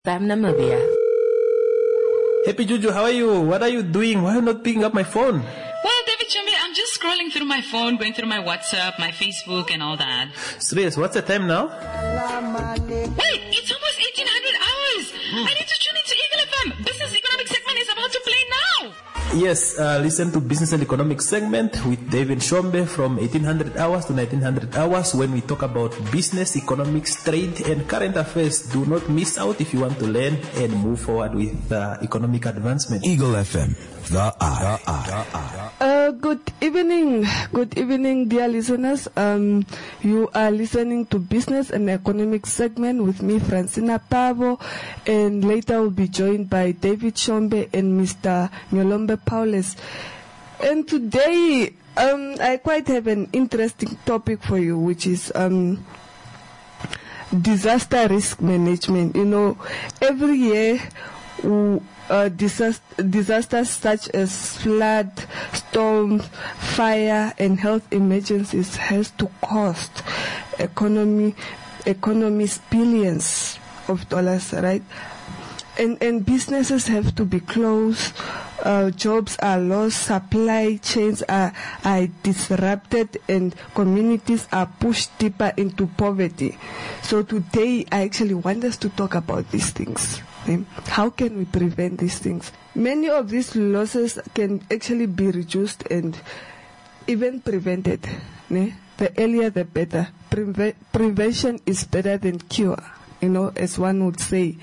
FM Namibia. Happy Juju, how are you? What are you doing? Why are you not picking up my phone? Well, David Chumbi, I'm just scrolling through my phone, going through my WhatsApp, my Facebook and all that. Serious, what's the time now? Wait, it's almost 1800 hours. I need to tune into Eagle FM. Business Economic segment is about to play now. Yes, listen to Business and Economic segment with David Shombe from 1800 hours to 1900 hours when we talk about business, economics, trade and current affairs. Do not miss out if you want to learn and move forward with economic advancement. Eagle FM, the eye. Good evening, dear listeners. You are listening to Business and Economic segment with me, Francina Pavo, and later we'll be joined by David Shombe and Mr. Nyolombe Paulus. And today, I quite have an interesting topic for you, which is disaster risk management. You know, every year, disasters such as flood, storms, fire, and health emergencies has to cost economies billions of dollars, right? And businesses have to be closed, jobs are lost, supply chains are disrupted, and communities are pushed deeper into poverty. So today I actually want us to talk about these things. How can we prevent these things? Many of these losses can actually be reduced and even prevented. The earlier the better. Prevention is better than cure, as one would say.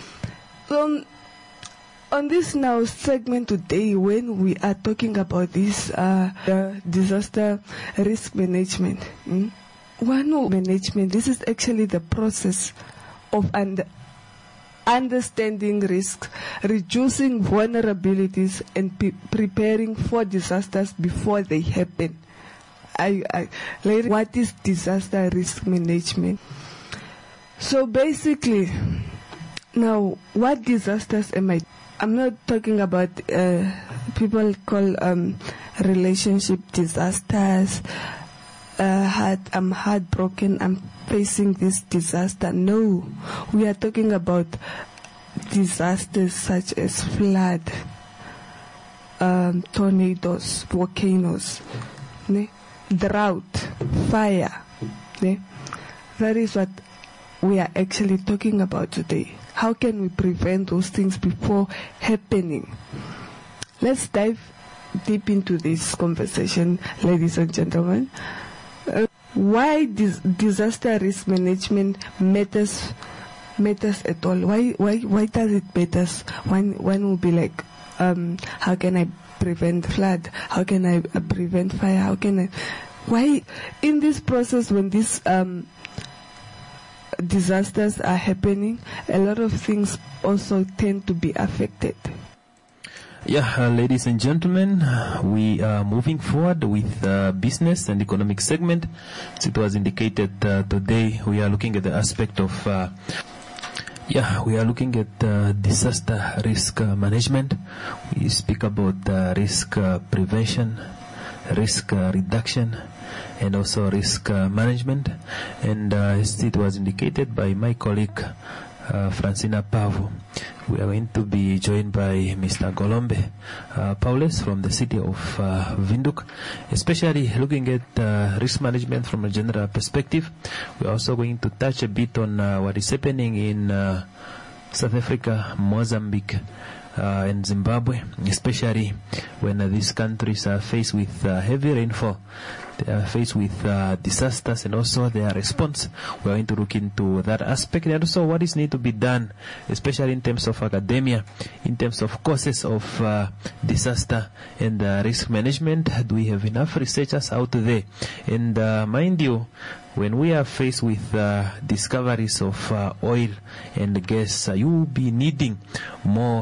On this now segment today, when we are talking about this disaster risk management, management, this is actually the process of understanding risks, reducing vulnerabilities, and preparing for disasters before they happen. What is disaster risk management? So basically, now, what disasters am I? I'm not talking about people call relationship disasters. I'm heartbroken. I'm facing this disaster. No, we are talking about disasters such as flood, tornadoes, volcanoes, drought, fire. That is what we are actually talking about today. How can we prevent those things before happening? Let's dive deep into this conversation, ladies and gentlemen. Why disaster risk management matters at all? Why does it matter? One will be like, how can I prevent flood? How can I prevent fire? Why in this process when these disasters are happening, a lot of things also tend to be affected. Yeah, ladies and gentlemen, we are moving forward with business and economic segment. As it was indicated today, we are looking at the aspect of disaster risk management. We speak about risk prevention, risk reduction, and also risk management. And as it was indicated by my colleague Francina Pavo, we are going to be joined by Mr. Golombe Paulus from the city of Windhoek, especially looking at risk management from a general perspective. We are also going to touch a bit on what is happening in South Africa, Mozambique, and Zimbabwe, especially when these countries are faced with heavy rainfall. They are faced with disasters and also their response. We are going to look into that aspect and also what is need to be done, especially in terms of academia, in terms of causes of disaster and risk management. Do we have enough researchers out there? And mind you, when we are faced with discoveries of oil and gas, you will be needing more experts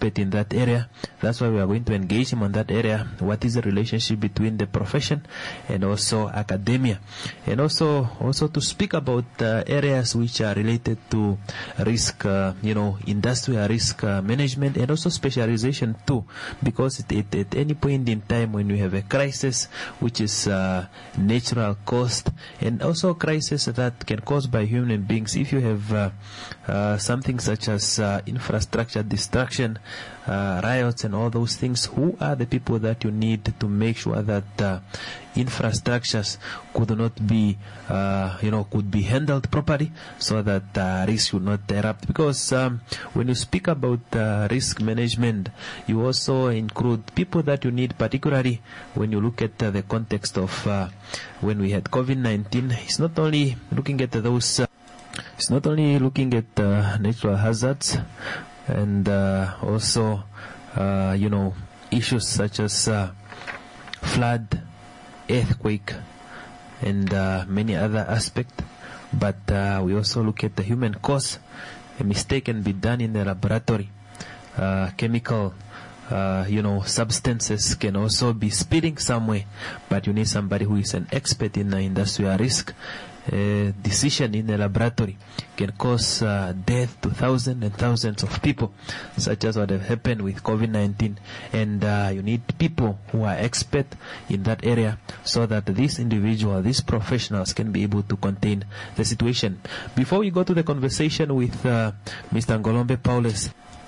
expert in that area. That's why we are going to engage him on that area. What is the relationship between the profession and also academia? And also to speak about areas which are related to risk, industrial risk management, and also specialization too. Because at any point in time when you have a crisis, which is natural caused, and also crisis that can caused by human beings, if you have something such as infrastructure destruction, riots and all those things, who are the people that you need to make sure that infrastructures could not be could be handled properly, so that risk should not erupt? Because when you speak about risk management, you also include people that you need, particularly when you look at the context of when we had COVID-19. It's not only looking at those it's not only looking at natural hazards, and also issues such as flood, earthquake, and many other aspects, but we also look at the human cause. A mistake can be done in the laboratory. Chemical substances can also be spilling somewhere, but you need somebody who is an expert in industrial risk. Decision in the laboratory can cause death to thousands and thousands of people, such as what have happened with COVID-19. And you need people who are expert in that area, so that these professionals can be able to contain the situation. Before we go to the conversation with Mr. Ngolombe Paulus,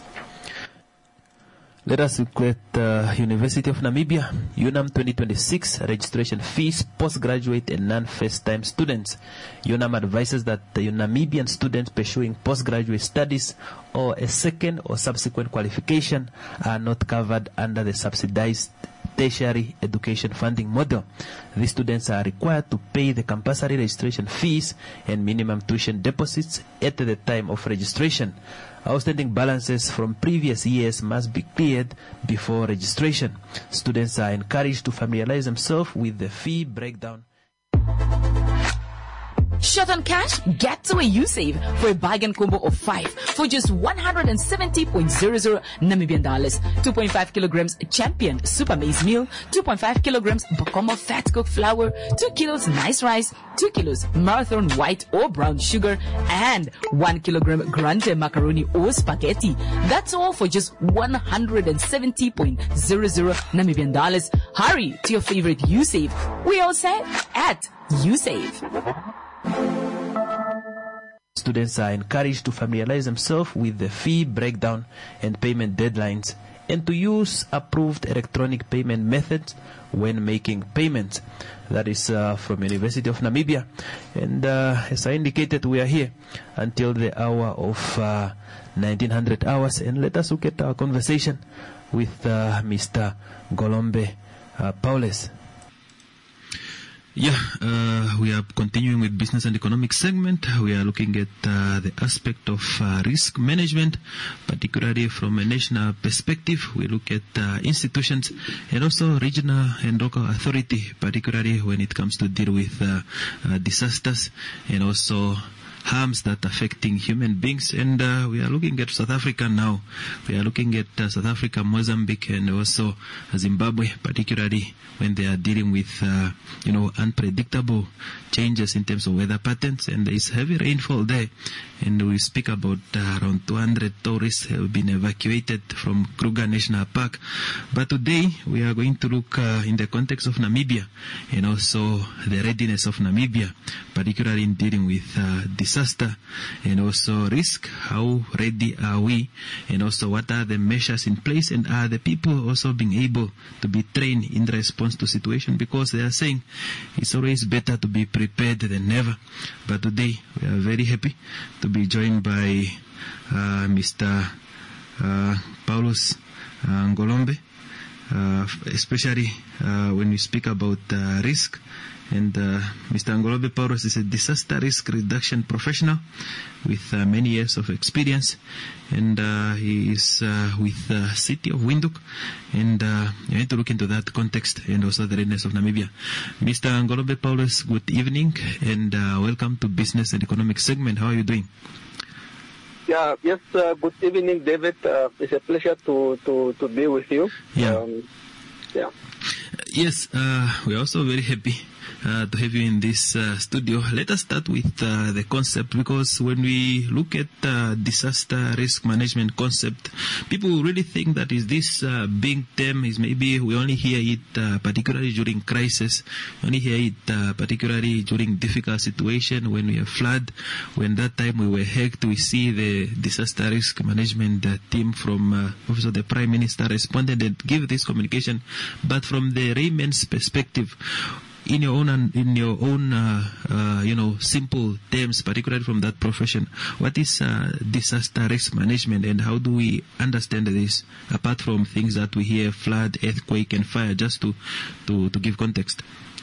let us look at University of Namibia, UNAM 2026 registration fees, postgraduate and non-first-time students. UNAM advises that the Namibian students pursuing postgraduate studies or a second or subsequent qualification are not covered under the subsidized tertiary education funding model. These students are required to pay the compulsory registration fees and minimum tuition deposits at the time of registration. Outstanding balances from previous years must be cleared before registration. Students are encouraged to familiarize themselves with the fee breakdown. Short on cash? Get to a USave for a bargain combo of 5 for just 170.00 Namibian dollars. 2.5 kilograms Champion Super Maize Meal, 2.5 kilograms Bokoma Fat Cooked Flour, 2 kilos Nice Rice, 2 kilos Marathon White or Brown Sugar, and 1 kilogram Grande Macaroni or Spaghetti. That's all for just 170.00 Namibian dollars. Hurry to your favorite USave. We all set at USave. Students are encouraged to familiarize themselves with the fee breakdown and payment deadlines, and to use approved electronic payment methods when making payments. That is from University of Namibia. And as I indicated, we are here until the hour of 1900 hours. And let us look at our conversation with Mr. Ngolombe Paulus. We are continuing with business and economic segment. We are looking at the aspect of risk management, particularly from a national perspective. We look at institutions and also regional and local authority, particularly when it comes to deal with disasters and also harms that affecting human beings. And we are looking at South Africa now. We are looking at South Africa, Mozambique, and also Zimbabwe, particularly when they are dealing with unpredictable changes in terms of weather patterns. And there is heavy rainfall there, and we speak about around 200 tourists have been evacuated from Kruger National Park. But today we are going to look in the context of Namibia, and also the readiness of Namibia, particularly in dealing with disaster and also risk. How ready are we, and also what are the measures in place, and are the people also being able to be trained in response to situation? Because they are saying it's always better to be prepared than never. But today we are very happy to be joined by Mr. Paulus Ngolombe, especially when we speak about risk. And Mr. Ngolombe Paulus is a disaster risk reduction professional with many years of experience, and he is with the city of Windhoek, and you need to look into that context and also the readiness of Namibia. Mr. Ngolombe Paulus, good evening, and welcome to Business and Economic segment. How are you doing? Yeah, yes, good evening, David. It's a pleasure to be with you. Yeah. Yeah. Yes, we're also very happy to have you in this studio. Let us start with the concept, because when we look at disaster risk management concept, people really think that is this big term. Is maybe we only hear it particularly during crisis, only hear it particularly during difficult situation, when we have flood. When that time we were hacked, we see the disaster risk management team from also the Prime Minister responded and give this communication. But from the layman's perspective, in your own simple terms, particularly from that profession, what is disaster risk management, and how do we understand this, apart from things that we hear, flood, earthquake, and fire, just to give context?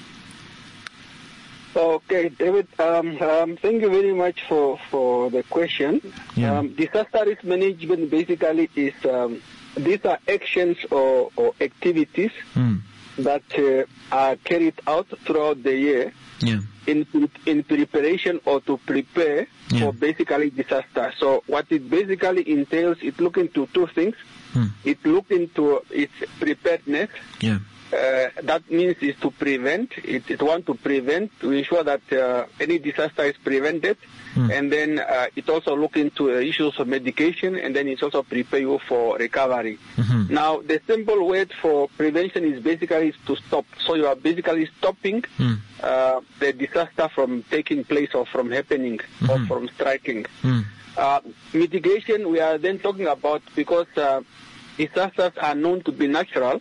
Okay, David, thank you very much for the question. Yeah. Disaster risk management basically is, these are actions or activities that are carried out throughout the year in preparation or to prepare for basically disaster. So what it basically entails, it look into two things. It look into its preparedness. That means is to prevent. It want to prevent, to ensure that any disaster is prevented. And then it also look into issues of medication, and then it's also prepare you for recovery. Now, the simple word for prevention is basically to stop. So you are basically stopping the disaster from taking place or from happening or from striking. Mitigation, we are then talking about, because disasters are known to be natural,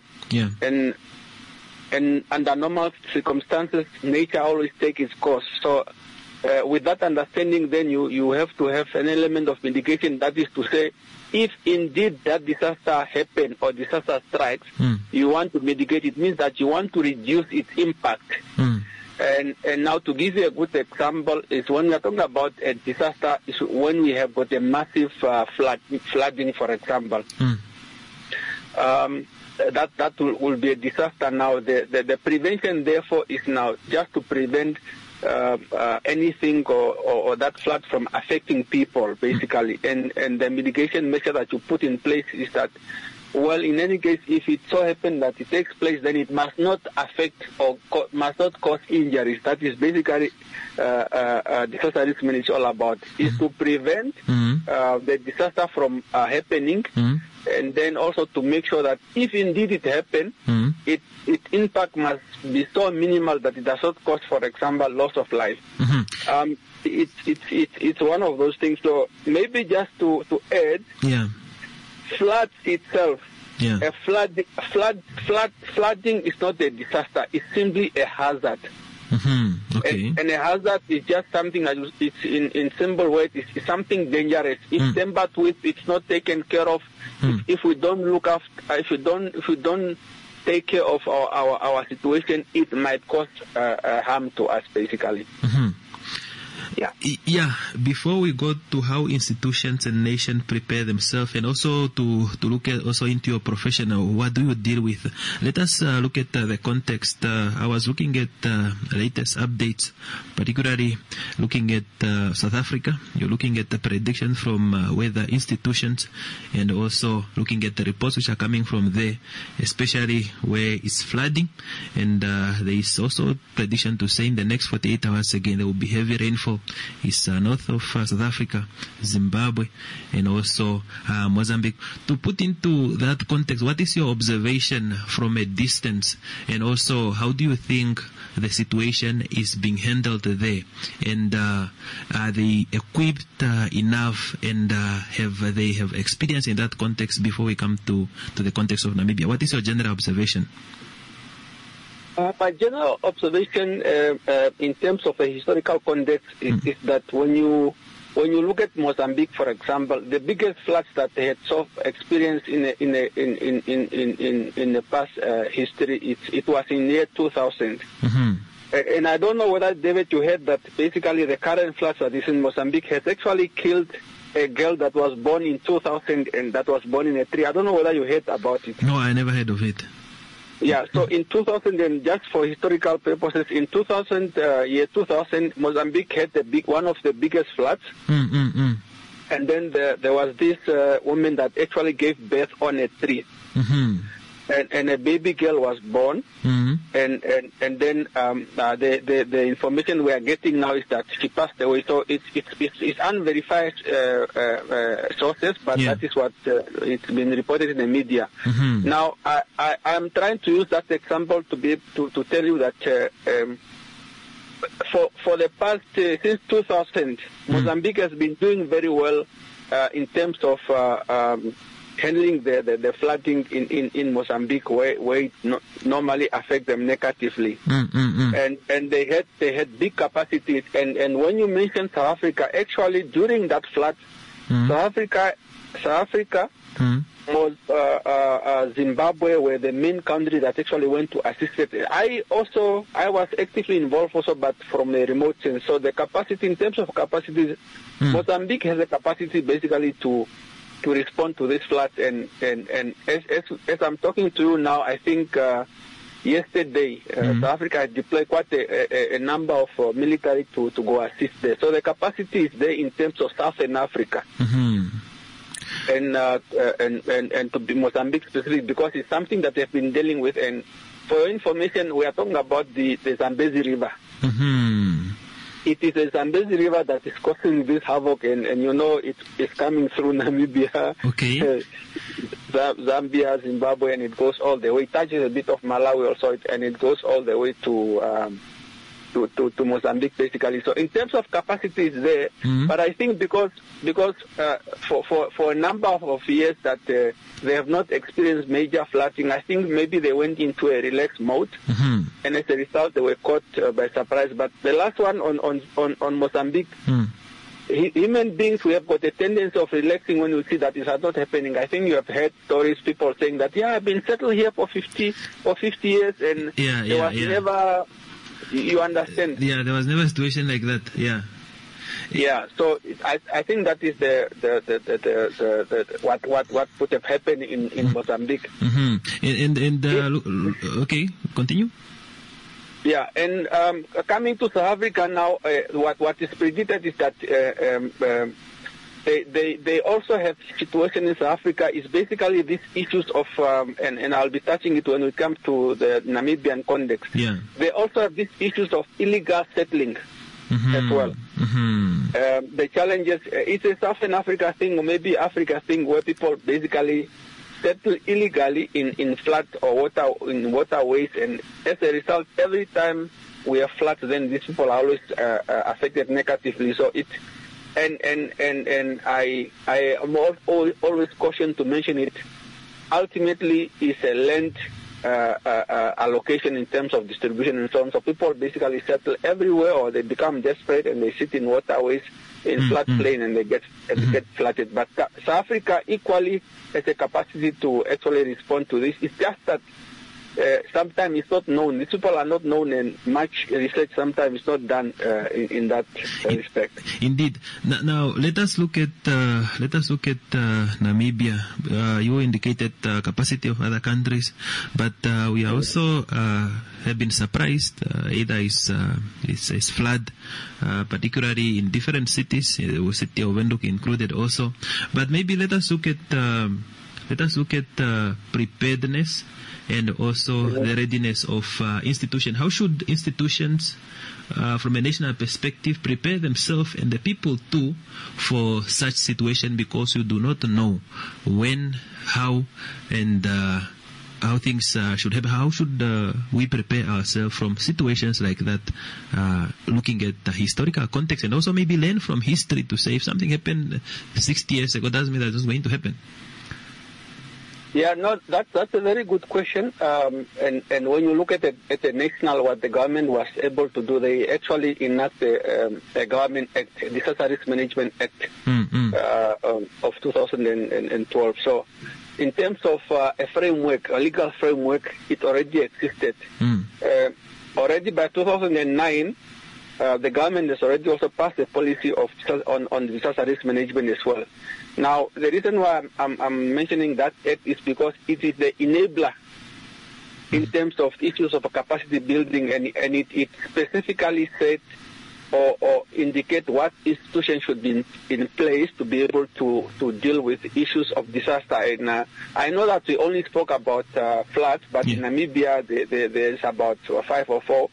and under normal circumstances, nature always takes its course. So with that understanding, then you have to have an element of mitigation. That is to say, if indeed that disaster happens or disaster strikes, you want to mitigate. It means that you want to reduce its impact. And now, to give you a good example, is when we are talking about a disaster, is when we have got a massive flooding, for example. That will be a disaster. Now, the prevention, therefore, is now just to prevent anything or that flood from affecting people, basically. And the mitigation measure that you put in place is that, well, in any case, if it so happens that it takes place, then it must not affect or must not cause injuries. That is basically disaster risk management is all about, is to prevent the disaster from happening, and then also to make sure that if indeed it happens, its impact must be so minimal that it does not cause, for example, loss of life. It's one of those things. So maybe just to add, floods itself, flooding is not a disaster. It's simply a hazard. And a hazard is just something that it's in simple words, it's something dangerous. If tampered with, it's not taken care of. If we don't look after, if we don't take care of our situation, it might cause harm to us, basically. Before we go to how institutions and nations prepare themselves, and also to look at also into your profession, what do you deal with? Let us look at the context. I was looking at latest updates, particularly looking at South Africa. You're looking at the prediction from weather institutions, and also looking at the reports which are coming from there, especially where it's flooding. And there is also prediction to say in the next 48 hours again there will be heavy rainfall. It's north of South Africa, Zimbabwe, and also Mozambique. To put into that context, what is your observation from a distance, and also how do you think the situation is being handled there? And are they equipped enough, and have they experience in that context before we come to the context of Namibia? What is your general observation? My general observation in terms of a historical context is that when you look at Mozambique, for example, the biggest floods that they had experienced in the past history, it was in the year 2000. And I don't know whether, David, you heard that basically the current floods that is in Mozambique has actually killed a girl that was born in 2000 and that was born in a tree. I don't know whether you heard about it. No, I never heard of it. Yeah, so in 2000, and just for historical purposes, in 2000, Mozambique had one of the biggest floods. and then there was this woman that actually gave birth on a tree. And a baby girl was born, and then the information we are getting now is that she passed away. So it's unverified sources, but that is what it's been reported in the media. Now I'm trying to use that example to be to tell you that for the past since 2000, Mozambique has been doing very well in terms of handling the flooding in Mozambique, where it normally affect them negatively, and they had big capacities. And when you mention South Africa, actually during that flood, South Africa was Zimbabwe were the main country that actually went to assist it. I was actively involved also, but from a remote sense. So the capacity, in terms of capacities, Mozambique has a capacity basically to respond to this flood, and as I'm talking to you now, I think yesterday South Africa had deployed quite a number of military to go assist there. So the capacity is there in terms of Southern Africa, and to be Mozambique specific, because it's something that they've been dealing with. And for your information, we are talking about the Zambezi River. It is the Zambezi River that is causing this havoc, and you know it's coming through Namibia, Zambia, Zimbabwe, and it goes all the way. It touches a bit of Malawi also, and it goes all the way to Mozambique basically. So in terms of capacity, it's there, but I think because for a number of years that they have not experienced major flooding, I think maybe they went into a relaxed mode, and as a result they were caught by surprise. But the last one on Mozambique, human beings, we have got a tendency of relaxing when we see that it is not happening. I think you have heard stories, people saying that I've been settled here for 50 years, and there was never. You understand? Yeah, there was never a situation like that. Yeah. Yeah. So I think that is the what would have happened in Mozambique. Okay, continue. Yeah, and coming to South Africa now, what is predicted is that they also have situation in South Africa is basically these issues of and I'll be touching it when we come to the Namibian context. Yeah. They also have these issues of illegal settling as well. The challenges, it's a Southern Africa thing or maybe Africa thing where people basically settle illegally in floods or waterways, and as a result, every time we have floods, then these people are always affected negatively. So it. And I am always cautioned to mention it. Ultimately, it's a land allocation in terms of distribution and so on. So people basically settle everywhere, or they become desperate and they sit in waterways in floodplain and they get flooded. But South Africa equally has a capacity to actually respond to this. It's just that sometimes it's not known. These people are not known, and much research sometimes is not done in that respect. Indeed. Now let us look at Namibia. You indicated capacity of other countries, but we also have been surprised. Either it's flood, particularly in different cities, the city of Windhoek included also. But maybe let us look at preparedness and also the readiness of institutions. How should institutions, from a national perspective, prepare themselves and the people too for such situation? Because you do not know when, how, and how things should happen. How should we prepare ourselves from situations like that, looking at the historical context, and also maybe learn from history to say if something happened 60 years ago, doesn't mean that it's going to happen. Yeah, no, that's a very good question. And when you look at the national, what the government was able to do, they actually enact a government act, Disaster Risk Management Act of 2012. So, in terms of a framework, a legal framework, it already existed. Already by 2009, the government has already also passed a policy on disaster risk management as well. Now, the reason why I'm mentioning that act is because it is the enabler in terms of issues of capacity building, and it specifically said or indicate what institutions should be in place to be able to deal with issues of disaster. And I know that we only spoke about floods, but in Namibia there's about 5 or 4.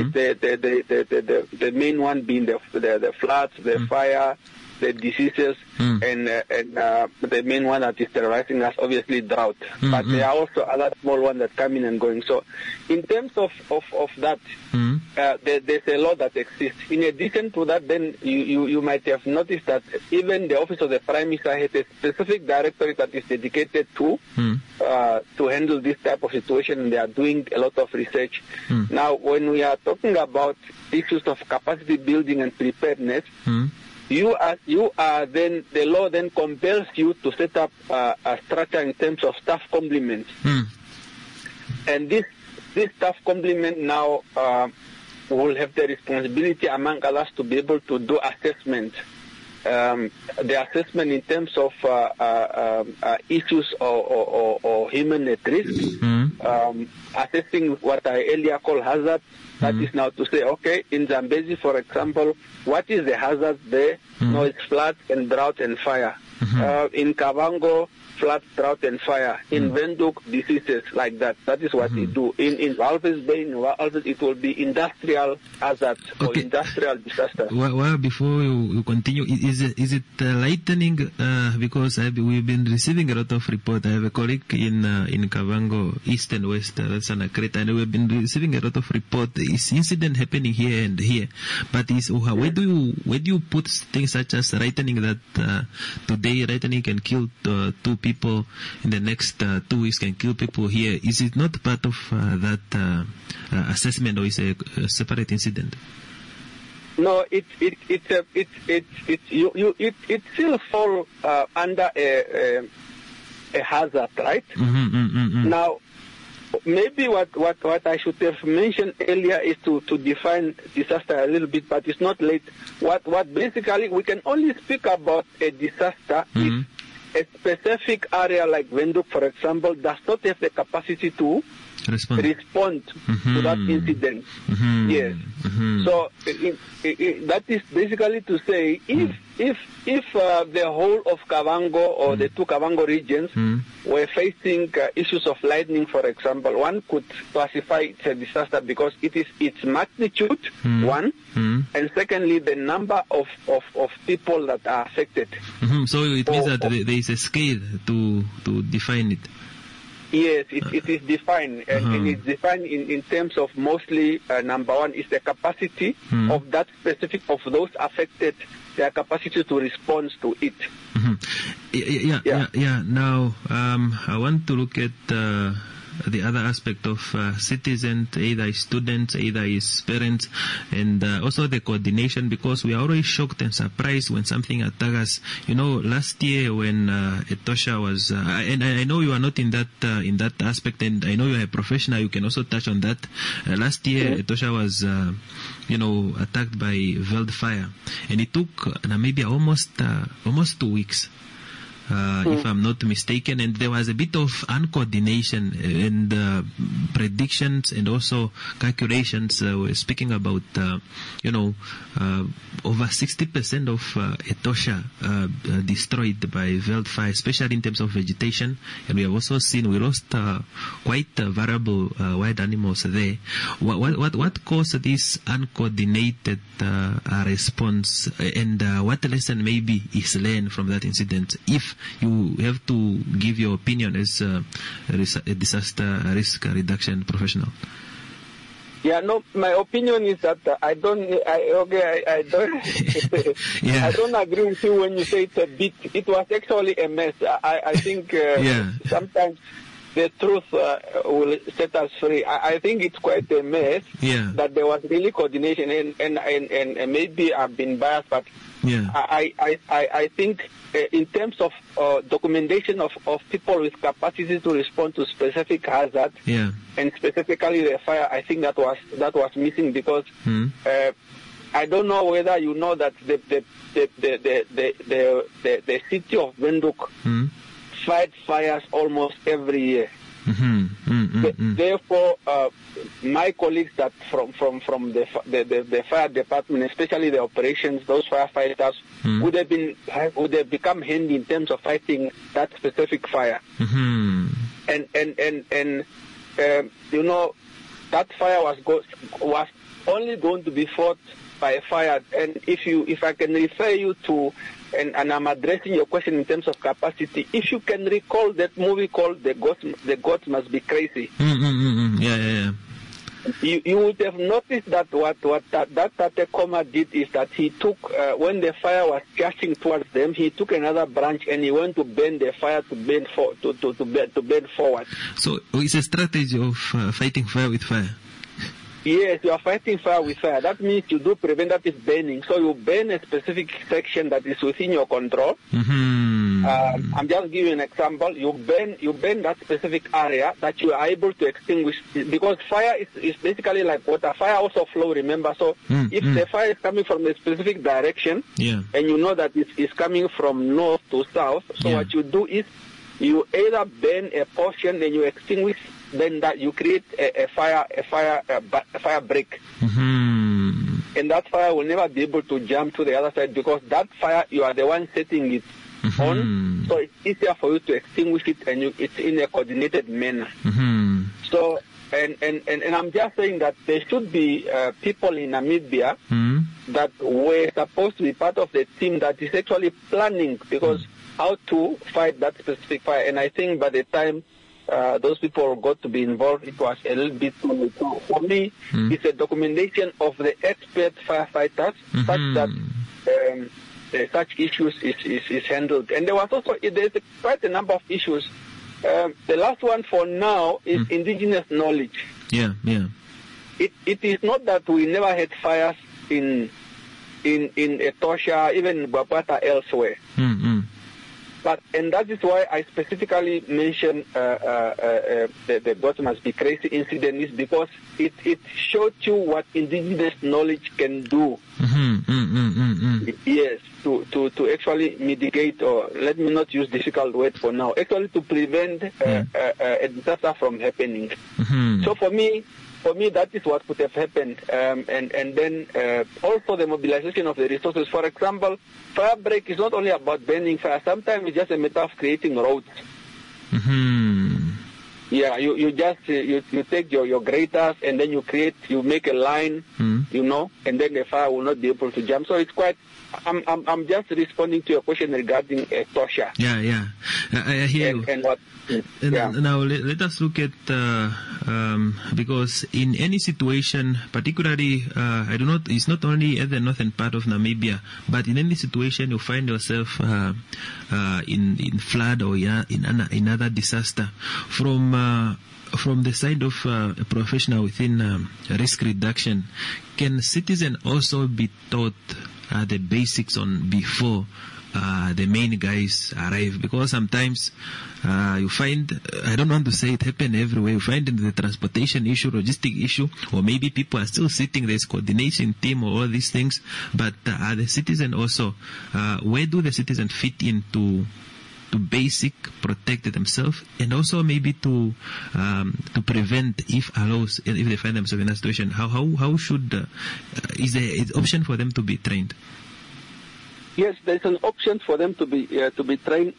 The main one being the floods, the fire, the diseases, and the main one that is terrorizing us, obviously drought. But there are also other small ones that come in and going. So in terms of that, there's a law that exists. In addition to that, then you might have noticed that even the Office of the Prime Minister has a specific directorate that is dedicated to handle this type of situation, and they are doing a lot of research. Now, when we are talking about issues of capacity building and preparedness, you are then, the law then compels you to set up a structure in terms of staff complements. And this staff complement now will have the responsibility, among others, to be able to do assessment. The assessment in terms of issues or human at risk, assessing what I earlier called hazards. That is now to say, okay, in Zambezi, for example, what is the hazard there? No, it's flood and drought and fire. In Kavango, flood, drought and fire. In Windhoek, diseases like that. That is what we do. In Walvis Bay, it will be industrial hazards or industrial disaster. Well, before you continue, is it lightening? Because we've been receiving a lot of reports. I have a colleague in Kavango, East and West, that's Anakreta, and we've been receiving a lot of reports. Is incident happening here and here? But where do you put things such as lightening that today lightening can kill 2 people, in the next 2 weeks can kill people here? Is it not part of that assessment, or is it a separate incident? No, it still fall under a hazard, right? Now, maybe what I should have mentioned earlier is to define disaster a little bit, but it's not late. What basically we can only speak about a disaster if a specific area like Windhoek, for example, does not have the capacity to respond to that incident. Yes. So that is basically to say, if the whole of Kavango or the 2 Kavango regions were facing issues of lightning, for example, one could classify it as a disaster because it is its magnitude, one, and secondly, the number of people that are affected. So it means that there is a scale to define it. Yes, it is defined, and it's defined in terms of mostly, number one is the capacity of that specific, of those affected, their capacity to respond to it. Now, I want to look at the other aspect of citizens, either students, either his parents, and also the coordination, because we are always shocked and surprised when something attacks us. You know, last year when Etosha was, and I know you are not in that aspect, and I know you are a professional, you can also touch on that. Last year, Etosha was, attacked by wildfire, and it took Namibia almost 2 weeks. If I'm not mistaken, and there was a bit of uncoordination and predictions and also calculations. We're speaking about, over 60% of Etosha destroyed by wildfire, especially in terms of vegetation. And we have also seen we lost quite variable wild animals there. What caused this uncoordinated response, and what lesson maybe is learned from that incident? If you have to give your opinion as a disaster risk reduction professional. Yeah, no, my opinion is that I don't I don't agree with you when you say it's a bit. It was actually a mess. I think sometimes the truth will set us free. I think it's quite a mess that there was really coordination, and maybe I've been biased, but I think in terms of documentation of people with capacity to respond to specific hazards, and specifically the fire, I think that was missing, because I don't know whether you know that the city of Windhoek fights fires almost every year. Therefore, my colleagues that from the fire department, especially the operations, those firefighters would have become handy in terms of fighting that specific fire. And you know, that fire was only going to be fought by fire. And if I can refer you to, and I'm addressing your question in terms of capacity, if you can recall that movie called The Gods Must Be Crazy. Yeah. You would have noticed that what Tatekoma did is that he took, when the fire was charging towards them, he took another branch and he went to bend the fire to bend forward. So it's a strategy of fighting fire with fire. Yes, you are fighting fire with fire. That means you do preventative burning. So you burn a specific section that is within your control. I'm just giving you an example. You burn that specific area that you are able to extinguish, because fire is basically like water. Fire also flow, remember. So if the fire is coming from a specific direction, and you know that it's coming from north to south, so what you do is you either burn a portion and you extinguish, then that you create a fire break. And that fire will never be able to jump to the other side, because that fire, you are the one setting it on, so it's easier for you to extinguish it, and it's in a coordinated manner. So, and I'm just saying that there should be people in Namibia that were supposed to be part of the team that is actually planning, because how to fight that specific fire. And I think by the time those people got to be involved, it was a little bit too late. So for me, it's a documentation of the expert firefighters, such that such issues is handled. And there's quite a number of issues. The last one for now is indigenous knowledge. It is not that we never had fires in Etosha, even in Bapata, elsewhere. And that is why I specifically mentioned the Gods Must Be Crazy incident, is because it showed you what indigenous knowledge can do. Yes, to actually mitigate, or let me not use difficult words for now, actually to prevent a disaster from happening. So for me, that is what could have happened. And then also the mobilization of the resources. For example, fire break is not only about burning fire. Sometimes it's just a matter of creating roads. Yeah, you take your graters, and then you make a line, you know, and then the fire will not be able to jump. So it's quite. I'm just responding to your question regarding Etosha. I hear you. And what? Now let us look at because in any situation, particularly it's not only at the northern part of Namibia, but in any situation you find yourself in flood or in another disaster, from the side of a professional within risk reduction, can citizen also be taught the basics on before the main guys arrive? Because sometimes you find, I don't want to say it happen everywhere, you find in the transportation issue, logistic issue, or maybe people are still sitting, there's coordination team or all these things, but are the citizen also, where do the citizen fit into to basic protect themselves, and also maybe to prevent if they find themselves in a situation? How should is there an option for them to be trained? Yes, there's an option for them to be trained.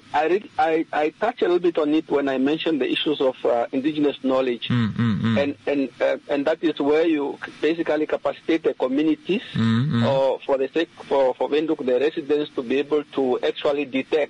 I touched a little bit on it when I mentioned the issues of indigenous knowledge, and that is where you basically capacitate the communities, or for the sake for Windhoek, the residents, to be able to actually detect.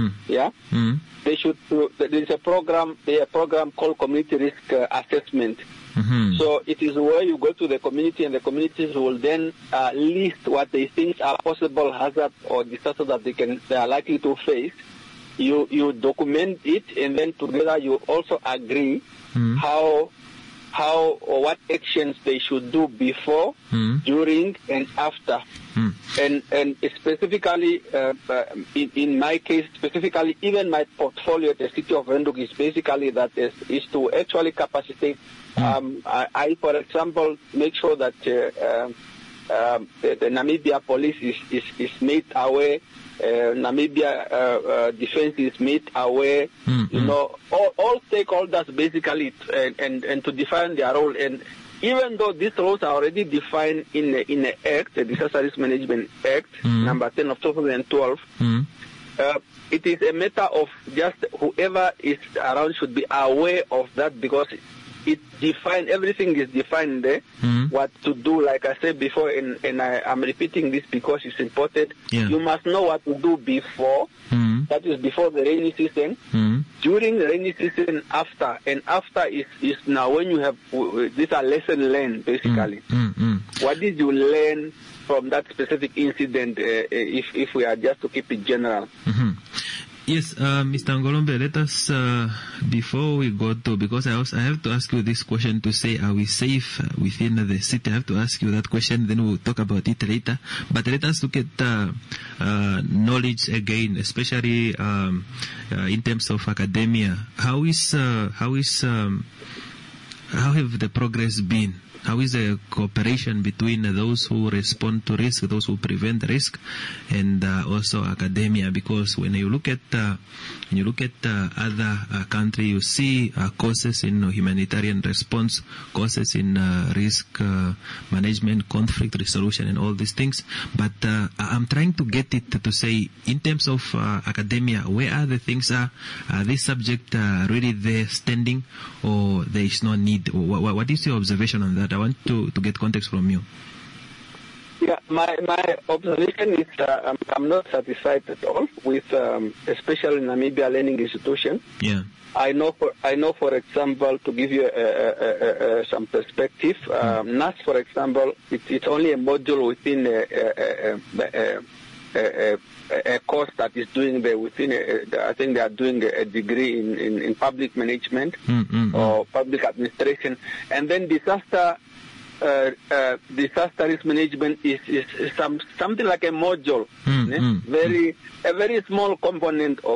They should. There is a program called community risk assessment. So it is where you go to the community, and the communities will then list what they think are possible hazards or disasters that they are likely to face. You document it, and then together you also agree how or what actions they should do before, during, and after. And specifically, in my case, specifically, even my portfolio at the City of Windhoek is basically that is to actually capacitate. I, for example, make sure that the Namibia police is made aware. Namibia defense is made aware. You know, all stakeholders basically, and to define their role. And even though these roles are already defined in the Act, the Disaster Risk Management Act, number 10 of 2012, it is a matter of just whoever is around should be aware of that, because it defined, everything is defined there, what to do. Like I said before, and I'm repeating this because it's important. You must know what to do before, that is before the rainy season, during the rainy season, after, and after is now when you have, these are lessons learned basically. What did you learn from that specific incident, if we are just to keep it general? Yes, Mr. Ngolombe, let us, before we go to, because I have to ask you this question to say, are we safe within the city? I have to ask you that question, then we'll talk about it later. But let us look at knowledge again, especially in terms of academia. How have the progress been? How is the cooperation between those who respond to risk, those who prevent risk, and also academia? Because when you look at other countries, you see courses in humanitarian response, courses in risk management, conflict resolution, and all these things. But I'm trying to get it to say, in terms of academia, where are the things? Are this subject really there standing, or there is no need? What is your observation on that? I want to get context from you. Yeah, my observation is I'm not satisfied at all with, especially Namibia Learning Institution. Yeah. I know, for example, to give you some perspective, NAS, for example, it's only a module within a course that is doing I think they are doing a degree in public management or public administration, and then disaster risk management is something like a module, a very small component of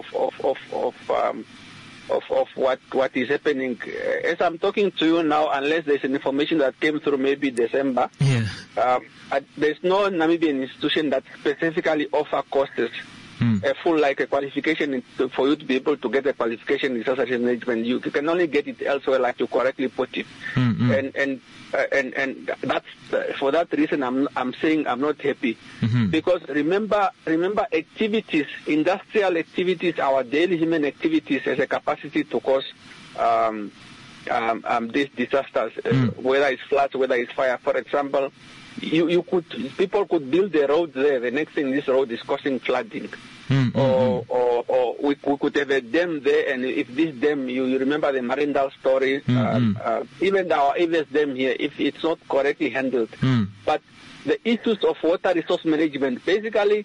what is happening. As I'm talking to you now, unless there's an information that came through maybe December, there's no Namibian institution that specifically offer courses, a full like a qualification for you to be able to get a qualification in disaster risk management. You can only get it elsewhere, like you correctly put it. And that's for that reason I'm saying I'm not happy, because remember activities, industrial activities, our daily human activities has a capacity to cause these disasters, whether it's floods, whether it's fire. For example, people could build a road there. The next thing, this road is causing flooding. Or we could have a dam there, and if this dam, you remember the Marindal story, even our Aves dam here, if it's not correctly handled. But the issues of water resource management, basically,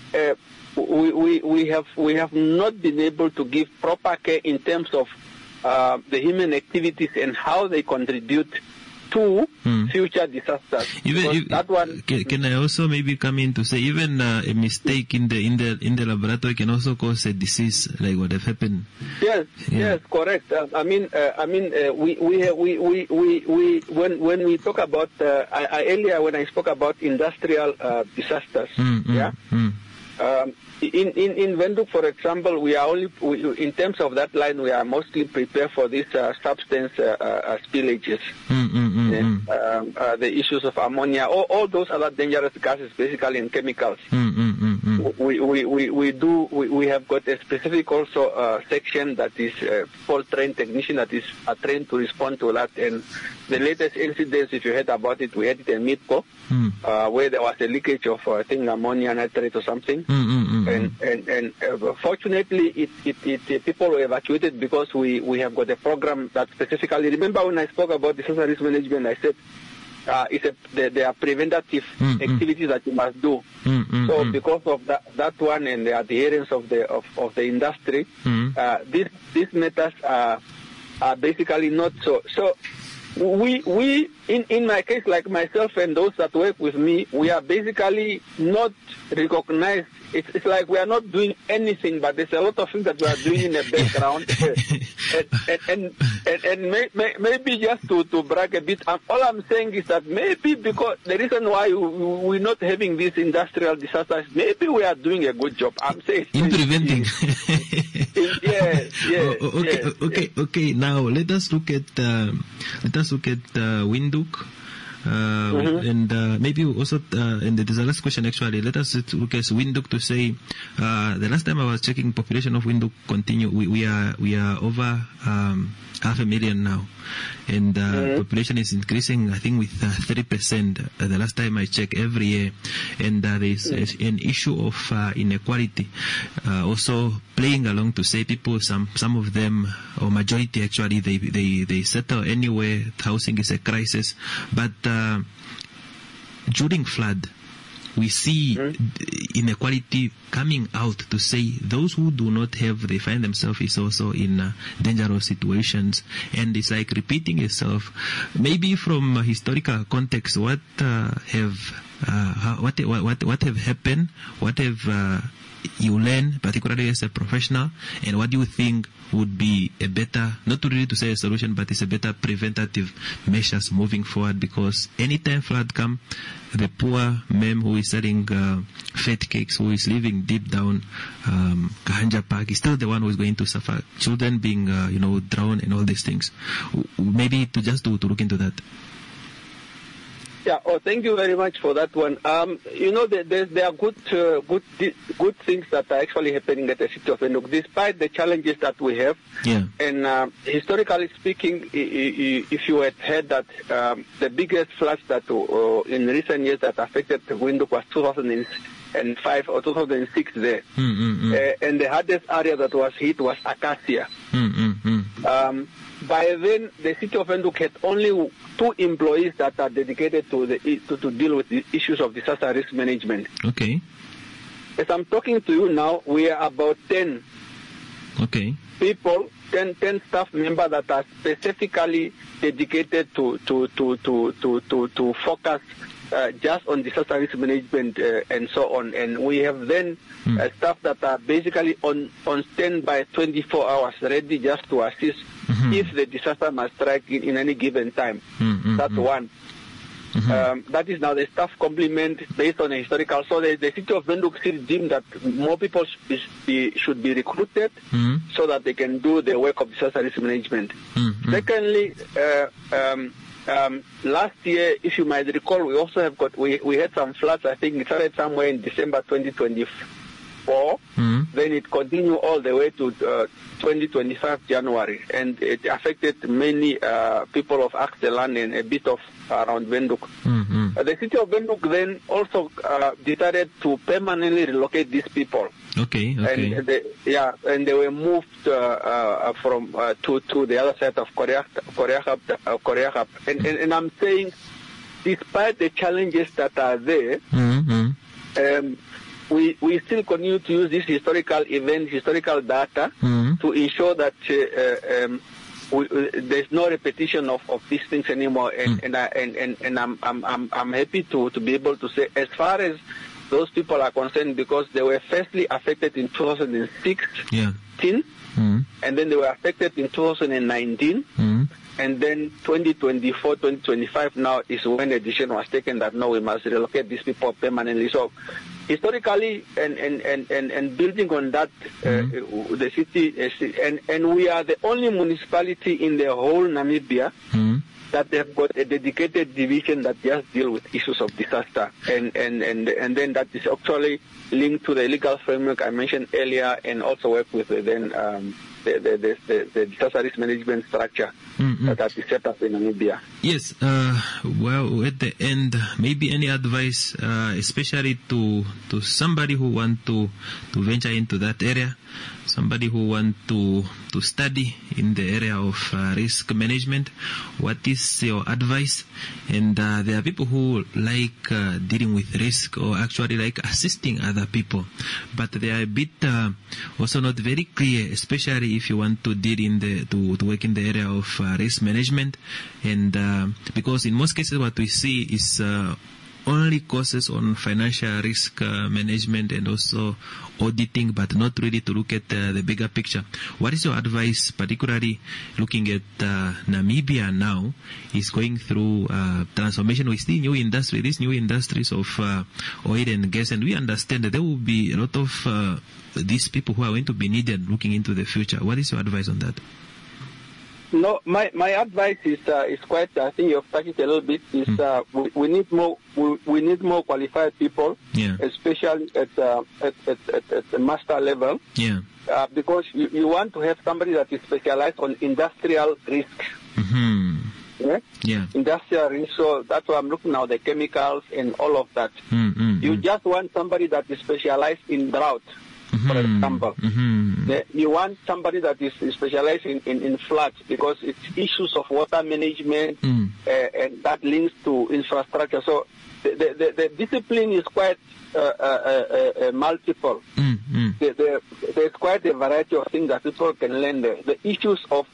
we have not been able to give proper care in terms of the human activities and how they contribute to future disasters. That one, can I also maybe come in to say, even a mistake in the laboratory can also cause a disease like what have happened? Yes, correct. When we talk about earlier when I spoke about industrial disasters, in Windhoek, for example, we are in terms of that line, we are mostly prepared for these substance spillages, the issues of ammonia, all those other dangerous gases, basically, and chemicals. We have got a specific also section that is full trained technician that is trained to respond to that. And the latest incidents, if you heard about it, we had it in Mitko, where there was a leakage of I think ammonia nitrate or something. And fortunately, people were evacuated because we have got a program that specifically. Remember when I spoke about disaster risk management, I said there are preventative activities that you must do. So because of that one and the adherence of the industry, these matters are basically not so. So we in my case, like myself and those that work with me, we are basically not recognized. It's like we are not doing anything, but there's a lot of things that we are doing in the background. and maybe just to brag a bit, all I'm saying is that maybe because the reason why we're not having these industrial disasters, maybe we are doing a good job. I'm saying in preventing. Yes. Okay. Now let us look at Windhoek. And maybe also, and there's a last question actually. Let us look at Windhoek to say, the last time I was checking, population of Windhoek continue. We are over 500,000 now, and population is increasing. I think with 30%. The last time I checked every year, and there is an issue of inequality, also playing along to say people. Some of them, or majority actually, they settle anywhere. Housing is a crisis, but during flood, we see inequality coming out to say those who do not have, they find themselves is also in dangerous situations, and it's like repeating itself. Maybe from a historical context, what have happened? What have you learn, particularly as a professional, and what do you think would be a better, not really to say a solution, but it's a better preventative measures moving forward? Because anytime flood come, the poor mem who is selling fat cakes, who is living deep down Kahanja Park, is still the one who is going to suffer. Children being drowned and all these things. Maybe to look into that. Yeah. Oh, thank you very much for that one. There are good things that are actually happening at the city of Windhoek, despite the challenges that we have. Yeah. And historically speaking, if you had heard that the biggest floods that in recent years that affected Windhoek was 2005 or 2006 there, and the hardest area that was hit was Acacia. By then, the city of Windhoek had only 2 employees that are dedicated to deal with the issues of disaster risk management. Okay. As I'm talking to you now, we are about 10 people, 10 staff members that are specifically dedicated to focus just on disaster risk management and so on. And we have then staff that are basically on standby 24 hours, ready just to assist if the disaster must strike in any given time. That's one. That is now the staff complement based on a historical. So the city of Windhoek still deemed that more people should be recruited so that they can do the work of disaster risk management. Secondly, last year, if you might recall, we also have we had some floods. I think it started somewhere in December 2024. Then it continued all the way to 2025 January, and it affected many people of Axelan and a bit of around Windhoek. The city of Windhoek then also decided to permanently relocate these people. Okay. And they were moved from to the other side of Koreahap. And I'm saying, despite the challenges that are there, we still continue to use this historical data to ensure that there's no repetition of these things anymore. And I'm happy to be able to say, as far as those people are concerned, because they were firstly affected in 2016, and then they were affected in 2019, and then 2024, 2025 now is when a decision was taken that no, we must relocate these people permanently. So historically, and building on that, the city, and we are the only municipality in the whole Namibia that they have got a dedicated division that just deal with issues of disaster, and then that is actually linked to the legal framework I mentioned earlier, and also work with the disaster risk management structure that is set up in Namibia. Yes. Well, at the end, maybe any advice, especially to somebody who want to venture into that area, somebody who want to study in the area of risk management. What is your advice? And there are people who like dealing with risk, or actually like assisting other people, but they are a bit also not very clear, especially particularly if you want to deal to work in the area of risk management, and because in most cases what we see is only courses on financial risk management and also auditing, but not really to look at the bigger picture. What is your advice, particularly looking at Namibia now is going through transformation? We see these new industries of oil and gas, and we understand that there will be a lot of these people who are going to be needed looking into the future. What is your advice on that? No, my advice is quite. I think you've touched it a little bit. Is we need more qualified people, especially at the master level. Yeah. Because you want to have somebody that is specialized on industrial risk. Mm-hmm. Yeah? Yeah. Industrial risk. So that's why I'm looking now the chemicals and all of that. Mm-hmm. You just want somebody that is specialized in drought. For example, you want somebody that is specialized in floods because it's issues of water management and that links to infrastructure. So the discipline is quite multiple. There's quite a variety of things that people can learn there. The issues of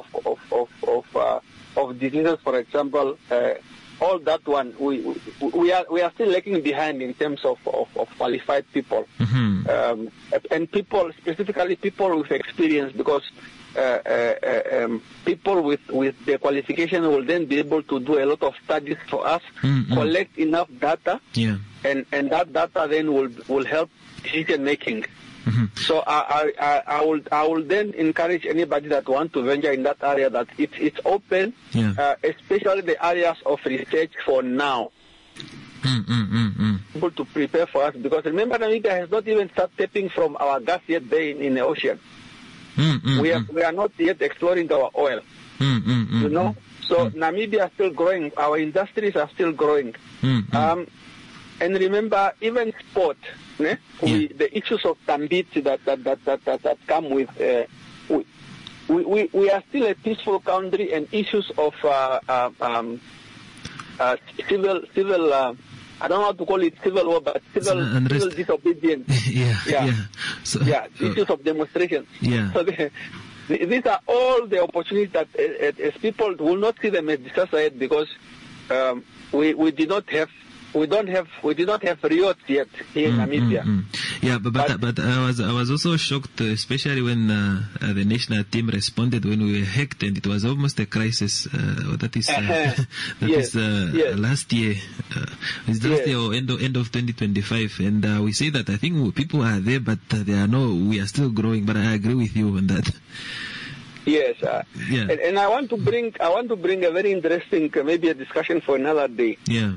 diseases, for example, all that one, we are still lagging behind in terms of qualified people, and people, specifically people with experience, because people with the qualification will then be able to do a lot of studies for us, collect enough data, and that data then will help decision making. So I will then encourage anybody that want to venture in that area that it's open, especially the areas of research for now. Able to prepare for us, because remember, Namibia has not even started tapping from our gas yet there in the ocean. We are not yet exploring our oil. You know, so Namibia is still growing. Our industries are still growing. And remember, even sport, the issues of Tambit that come with, we are still a peaceful country, and issues of civil I don't know how to call it civil war, but civil disobedience. Issues of demonstration. So these are all the opportunities that as people will not see them as disaster yet, because we did not have riots yet here in Namibia. Yeah, but I was also shocked, especially when the national team responded when we were hacked, and it was almost a crisis. That is last year. It's last year or end of 2025, and we say that I think people are there, but we are still growing. But I agree with you on that. Yes, and I want to bring a very interesting, maybe a discussion for another day. Yeah.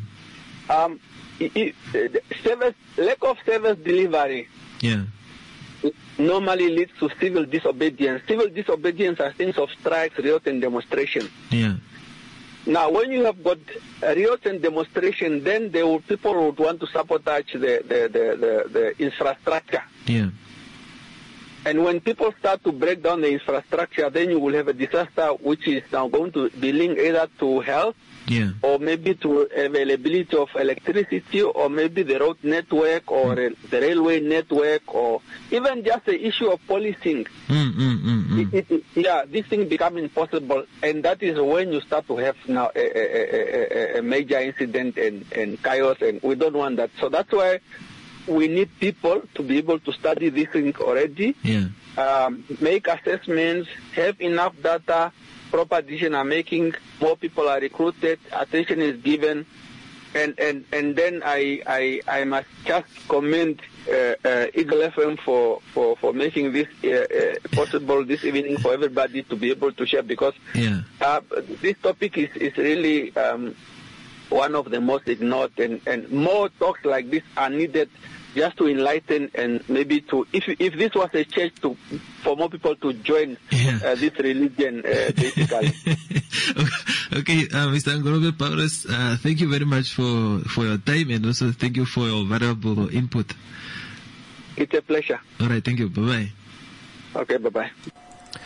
Lack of service delivery normally leads to civil disobedience. Civil disobedience are things of strikes, riots, and demonstration. Yeah. Now, when you have got riots and demonstration, then people would want to sabotage the infrastructure. Yeah. And when people start to break down the infrastructure, then you will have a disaster which is now going to be linked either to health, or maybe to availability of electricity, or maybe the road network, or the railway network, or even just the issue of policing. This thing become impossible, and that is when you start to have now a major incident and chaos, and we don't want that. So that's why we need people to be able to study this thing already, make assessments, have enough data, proper decision are making, more people are recruited, attention is given, and then I must just commend Eagle FM for making this possible this evening for everybody to be able to share, because this topic is really one of the most ignored, and more talks like this are needed just to enlighten, and maybe to, if this was a church, for more people to join this religion, basically. Okay, Mr. Ngorobe Paulus, thank you very much for your time, and also thank you for your valuable input. It's a pleasure. All right, thank you. Bye-bye. Okay, bye-bye.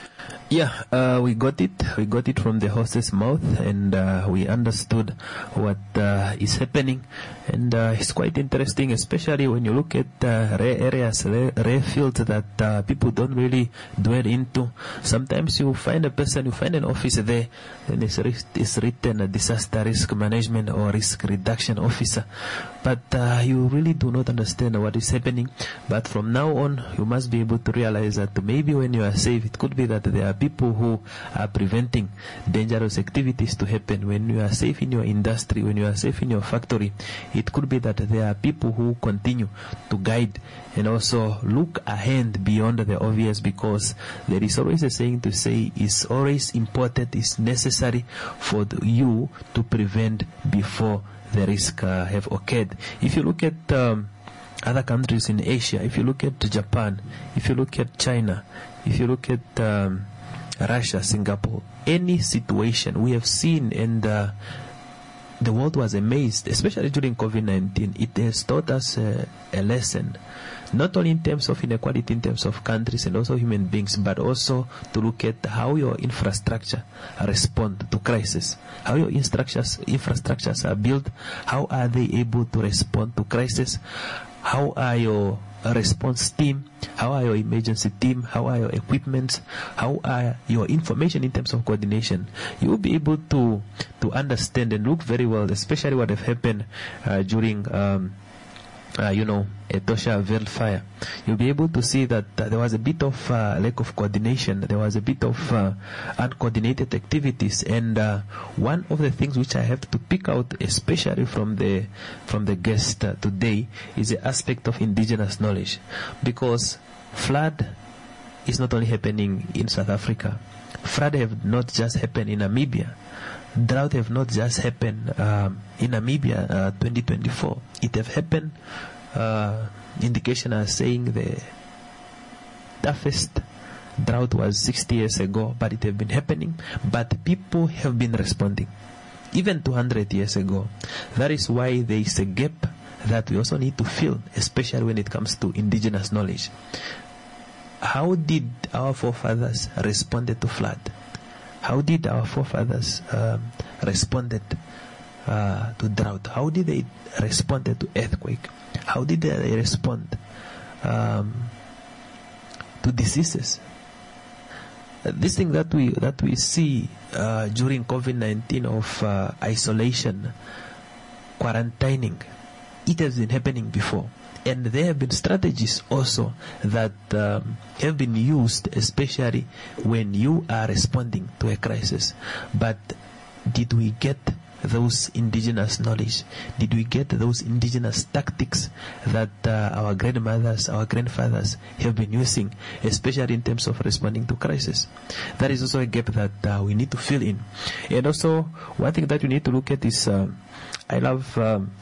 Yeah, we got it. We got it from the horse's mouth, and we understood what is happening. And it's quite interesting, especially when you look at rare areas, rare fields that people don't really dwell into. Sometimes you find a person, you find an office there, and it's written a disaster risk management or risk reduction officer. But you really do not understand what is happening. But from now on, you must be able to realize that maybe when you are safe, it could be that there are people who are preventing dangerous activities to happen. When you are safe in your industry, when you are safe in your factory, it could be that there are people who continue to guide and also look ahead beyond the obvious, because there is always a saying to say it's always important, it's necessary for you to prevent before the risk have occurred. If you look at other countries in Asia, if you look at Japan, if you look at China, if you look at Russia, Singapore, any situation we have seen, and the world was amazed, especially during COVID-19. It has taught us a lesson, not only in terms of inequality, in terms of countries and also human beings, but also to look at how your infrastructure respond to crisis, how your infrastructures are built, how are they able to respond to crisis, how are your response team, how are your emergency team, how are your equipment, how are your information in terms of coordination. You will be able to understand and look very well, especially what have happened during a Tosha Veld fire. You'll be able to see that there was a bit of lack of coordination. There was a bit of uncoordinated activities, and one of the things which I have to pick out, especially from the guest today, is the aspect of indigenous knowledge, because flood is not only happening in South Africa. Flood have not just happened in Namibia. Drought have not just happened in Namibia 2024. It have happened, indication are saying the toughest drought was 60 years ago, but it have been happening, but people have been responding even 200 years ago. That is why there is a gap that we also need to fill, especially when it comes to indigenous knowledge. How did our forefathers respond to flood? How did our forefathers responded to drought? How did they respond to earthquake? How did they respond to diseases? This thing that we see during COVID-19 of isolation, quarantining, it has been happening before. And there have been strategies also that have been used, especially when you are responding to a crisis. But did we get those indigenous knowledge? Did we get those indigenous tactics that our grandmothers, our grandfathers have been using, especially in terms of responding to crisis? That is also a gap that we need to fill in. And also, one thing that we need to look at is, I love...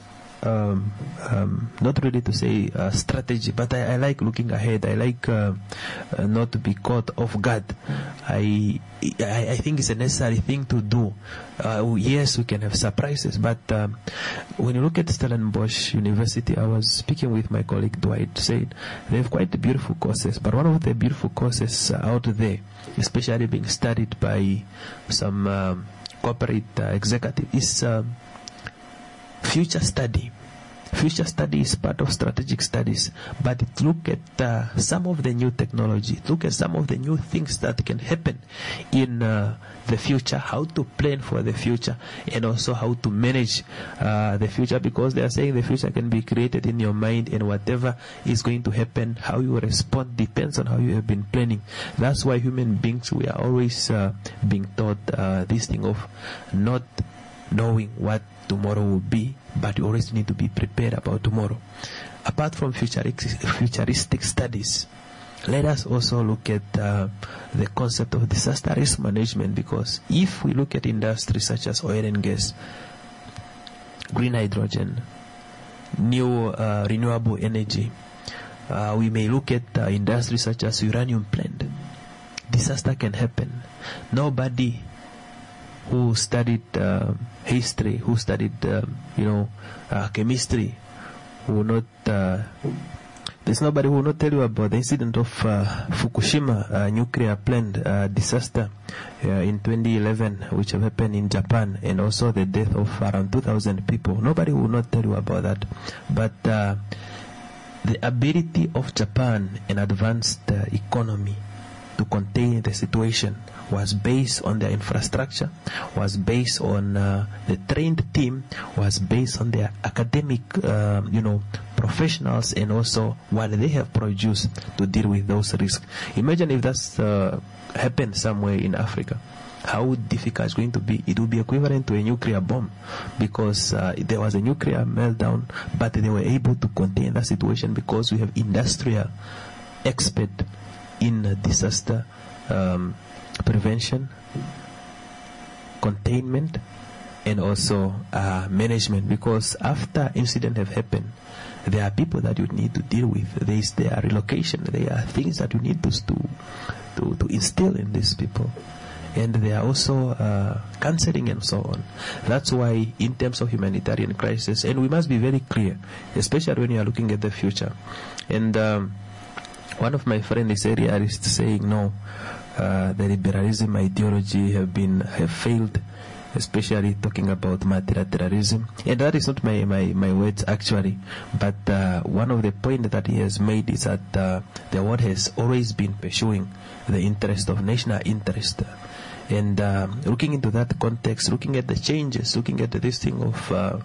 not really to say strategy, but I like looking ahead. I like not to be caught off guard. I think it's a necessary thing to do. Yes, we can have surprises, but when you look at Stellenbosch University, I was speaking with my colleague Dwight, said they have quite beautiful courses, but one of the beautiful courses out there, especially being studied by some corporate executive, is future study. Future study is part of strategic studies, but it look at some of the new technology, look at some of the new things that can happen in the future, how to plan for the future, and also how to manage the future, because they are saying the future can be created in your mind, and whatever is going to happen, how you respond depends on how you have been planning. That's why human beings, we are always being taught this thing of not knowing what tomorrow will be, but you always need to be prepared about tomorrow. Apart from futuristic studies, let us also look at the concept of disaster risk management, because if we look at industries such as oil and gas, green hydrogen, new renewable energy, we may look at industries such as uranium plant. Disaster can happen. Nobody who studied history, who studied chemistry, who not There's nobody who will not tell you about the incident of Fukushima nuclear plant disaster in 2011, which have happened in Japan, and also the death of around 2,000 people. Nobody will not tell you about that. But the ability of Japan, an advanced economy, to contain the situation was based on their infrastructure, was based on the trained team, was based on their academic, professionals, and also what they have produced to deal with those risks. Imagine if that's happened somewhere in Africa. How difficult it's going to be. It will be equivalent to a nuclear bomb, because there was a nuclear meltdown, but they were able to contain that situation because we have industrial expert in disaster prevention, containment, and also management. Because after incident have happened, there are people that you need to deal with. There are relocation. There are things that you need to instill in these people. And there are also counseling and so on. That's why in terms of humanitarian crisis, and we must be very clear, especially when you are looking at the future. And one of my friends in this area is saying, no, the liberalism ideology have failed, especially talking about multilateralism. And that is not my words actually, but one of the points that he has made is that the world has always been pursuing the interest of national interest. And looking into that context, looking at the changes, looking at this thing of,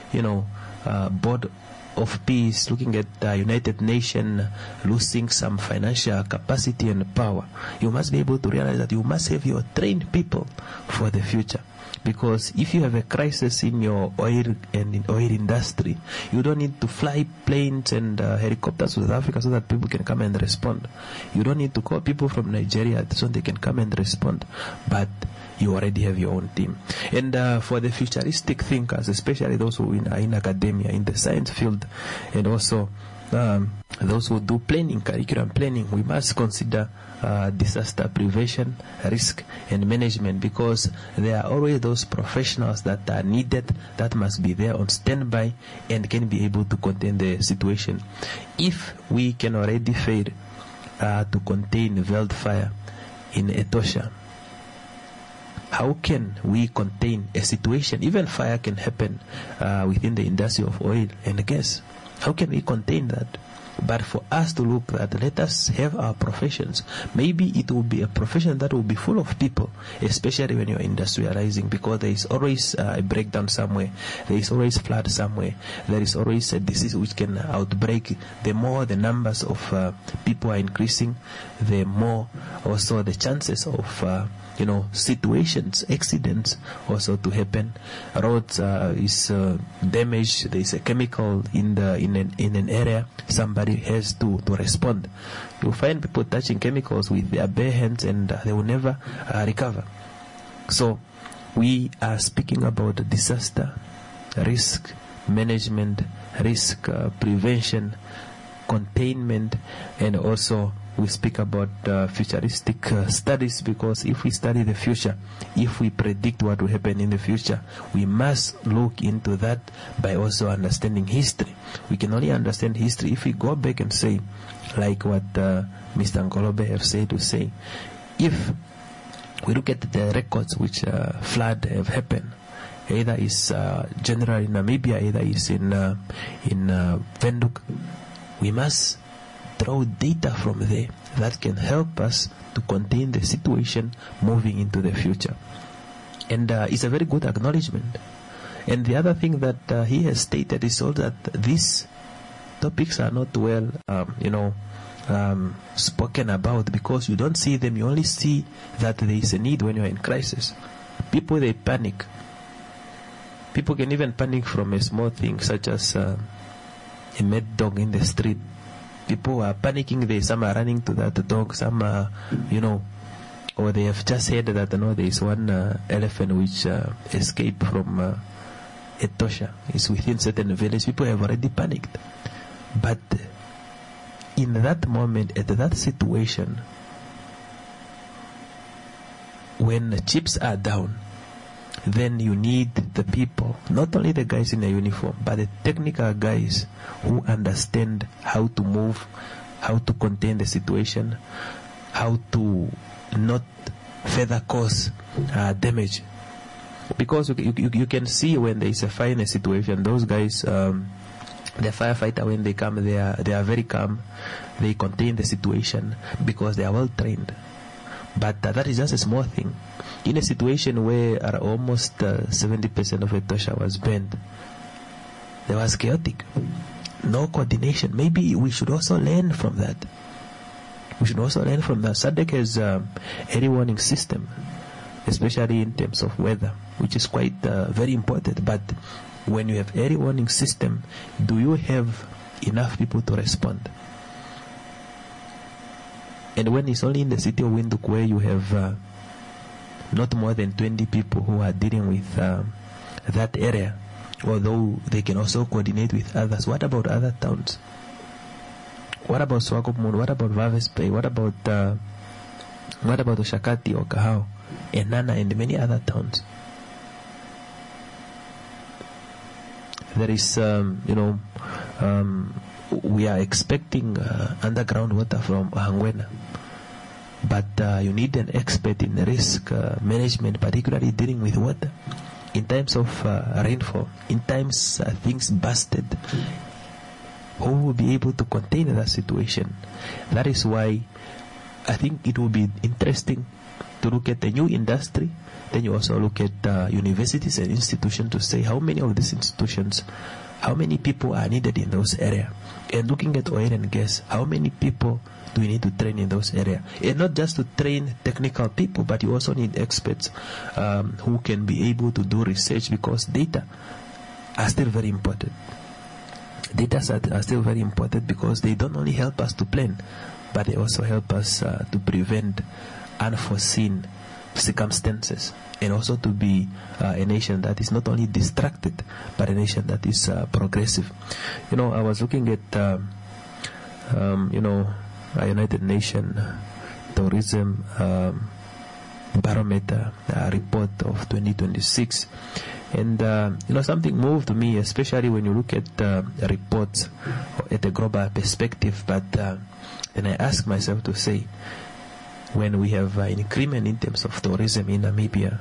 board of peace, looking at the United Nations losing some financial capacity and power, you must be able to realize that you must have your trained people for the future. Because if you have a crisis in your oil and in oil industry, you don't need to fly planes and helicopters to South Africa so that people can come and respond. You don't need to call people from Nigeria so they can come and respond. But you already have your own team. And for the futuristic thinkers, especially those who are in academia, in the science field, and also those who do planning, curriculum planning, we must consider disaster prevention, risk, and management, because there are always those professionals that are needed, that must be there on standby and can be able to contain the situation. If we can already fail to contain wildfire in Etosha, how can we contain a situation? Even fire can happen within the industry of oil and gas. How can we contain that? But for us to look at, let us have our professions. Maybe it will be a profession that will be full of people, especially when you're industrializing, because there is always a breakdown somewhere. There is always flood somewhere. There is always a disease which can outbreak. The more the numbers of people are increasing, the more also the chances of situations, accidents also to happen. Roads is damaged. There is a chemical in an area. Somebody has to respond. You find people touching chemicals with their bare hands and they will never recover. So we are speaking about disaster, risk management, risk prevention, containment, and also we speak about futuristic studies, because if we study the future, if we predict what will happen in the future, we must look into that by also understanding history. We can only understand history if we go back and say, like what Mr. Nkolobe have said to say, if we look at the records which flood have happened, either is general in Namibia, either is in Windhoek, we must draw data from there that can help us to contain the situation moving into the future. And it's a very good acknowledgement. And the other thing that he has stated is also that these topics are not well, spoken about, because you don't see them. You only see that there is a need when you are in crisis. People, they panic. People can even panic from a small thing such as a mad dog in the street. People are panicking. Some are running to that dog. Some are, or they have just heard that there is one elephant which escaped from Etosha. It's within certain village. People have already panicked. But in that moment, at that situation, when the chips are down, then you need the people, not only the guys in the uniform, but the technical guys who understand how to move, how to contain the situation, how to not further cause damage. Because you can see when there is a fire in a situation, those guys, the firefighter, when they come, they are very calm. They contain the situation because they are well trained. But that is just a small thing. In a situation where almost 70% of Etosha was burned, there was chaotic, no coordination. Maybe we should also learn from that. SADC has early warning system, especially in terms of weather, which is quite very important. But when you have early warning system, do you have enough people to respond? And when it's only in the city of Windhoek where you have not more than 20 people who are dealing with that area, although they can also coordinate with others, what about other towns? What about Swakopmund? What about Walvis Bay? What about Oshakati or Kahao, Enana, and many other towns? There is, we are expecting underground water from Hangwena, but you need an expert in risk management, particularly dealing with water. In times of rainfall, in times things busted, who will be able to contain that situation? That is why I think it will be interesting to look at the new industry. Then you also look at universities and institutions to say how many of these institutions, how many people are needed in those areas. And looking at oil and gas, how many people do we need to train in those areas? And not just to train technical people, but you also need experts who can be able to do research, because data are still very important. Data are still very important because they don't only help us to plan, but they also help us to prevent unforeseen circumstances, and also to be a nation that is not only distracted, but a nation that is progressive. I was looking at a United Nations Tourism Barometer report of 2026, and something moved me, especially when you look at reports at a global perspective. But then I ask myself to say, when we have an increment in terms of tourism in Namibia,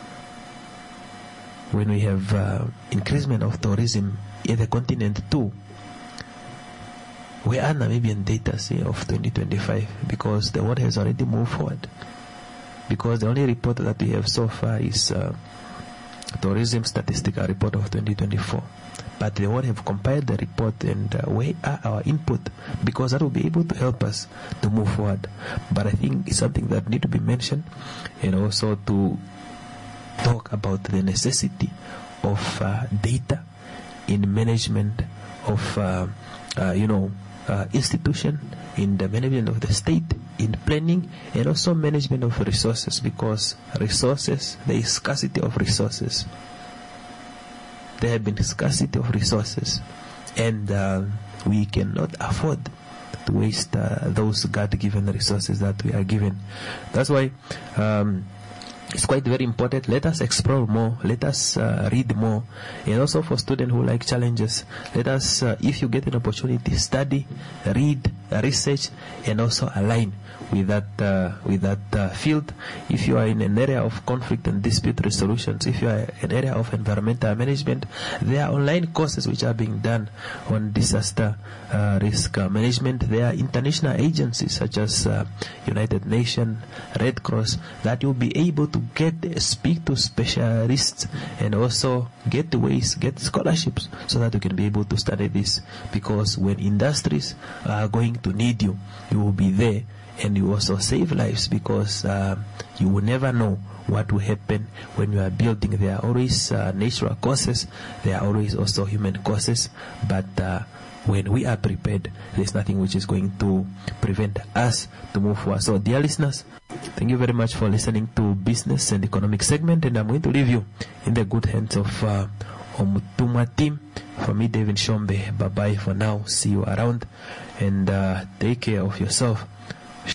when we have increasement of tourism in the continent too, where are Namibian data of 2025? Because the world has already moved forward. Because the only report that we have so far is tourism statistical report of 2024. But they won't have compiled the report, and where are our input? Because that will be able to help us to move forward. But I think it's something that need to be mentioned, and also to talk about the necessity of data in management of institution, in the management of the state, in planning, and also management of resources. Because resources, there is scarcity of resources. There have been scarcity of resources, and we cannot afford to waste those God-given resources that we are given. That's why it's quite very important. Let us explore more. Let us read more. And also for students who like challenges, let us, if you get an opportunity, study, read, research, and also align with that field. If you are in an area of conflict and dispute resolutions, if you are in an area of environmental management, there are online courses which are being done on disaster risk management. There are international agencies such as United Nations, Red Cross, that you'll be able to speak to specialists, and also get scholarships, so that you can be able to study this. Because when industries are going to need you, you will be there. And you also save lives, because you will never know what will happen when you are building. There are always natural causes, there are always also human causes, but when we are prepared, there's nothing which is going to prevent us to move forward. So, dear listeners, thank you very much for listening to Business and Economic segment, and I'm going to leave you in the good hands of Omutumwa team. For me, David Shombe, bye-bye for now. See you around, and take care of yourself.